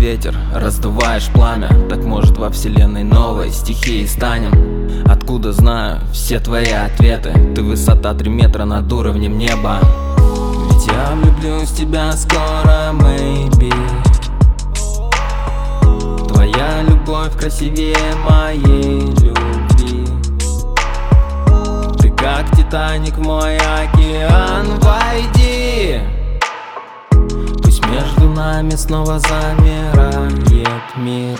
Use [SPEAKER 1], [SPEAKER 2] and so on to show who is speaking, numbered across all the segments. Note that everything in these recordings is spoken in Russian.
[SPEAKER 1] ветер, раздуваешь пламя. Так может во вселенной новой стихией станем? Откуда знаю все твои ответы? Ты высота 3 метра над уровнем неба. Ведь я влюблюсь в тебя скоро, maybe. Твоя любовь красивее моей любви. Ты как Титаник в мой океан, войди. Пусть между нами снова замирает мир.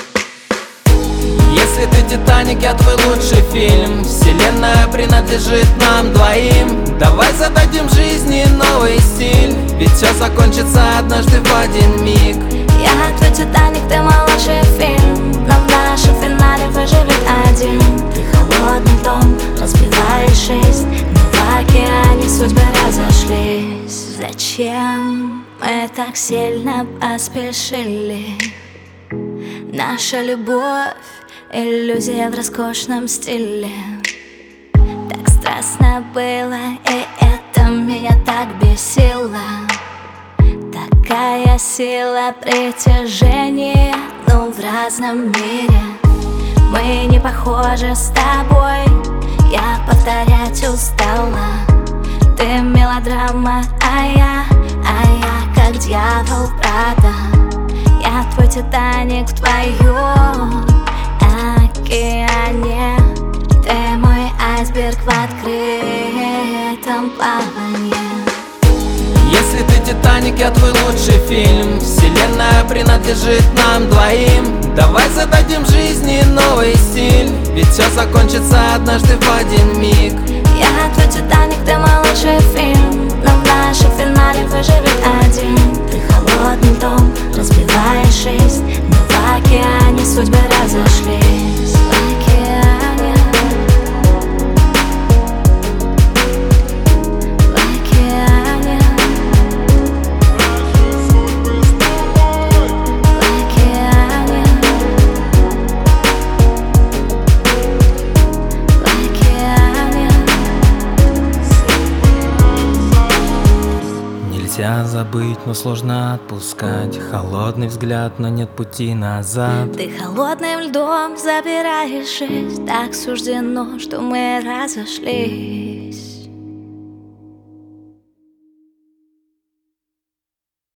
[SPEAKER 1] Если ты Титаник, я твой лучший фильм. Вселенная принадлежит нам двоим. Давай зададим жизни новый стиль, ведь все закончится однажды в один миг.
[SPEAKER 2] Я твой Титаник, ты мой лучший фильм, но в нашем финале выживет один. Ты холодный дом, разбиваешь жизнь, но в океане судьбы разошлись. Зачем мы так сильно поспешили? Наша любовь — иллюзия в роскошном стиле. Так страстно было, и это меня так бесило. Такая сила притяжения, но в разном мире. Мы не похожи с тобой, я повторять устала. Ты мелодрама, а я как дьявол Прада. Я твой Титаник в твоем океане. Ты мой айсберг в открытом плавании.
[SPEAKER 1] Если ты Титаник, я твой лучший фильм. Вселенная принадлежит нам двоим. Давай зададим жизни новый стиль, ведь все закончится однажды в один миг.
[SPEAKER 2] Я твой Титаник, ты мой лучший фильм, но в нашем финале выживет один. Ты холодный дом, разбиваешь жизнь, но в океане судьбы разошлись. В океане, в океане, в океане, в океане.
[SPEAKER 1] Нельзя забыть, но сложно отпускать. Холодный взгляд, но нет пути назад.
[SPEAKER 2] Ты холодным льдом забираешь жизнь. Так суждено, что мы разошлись.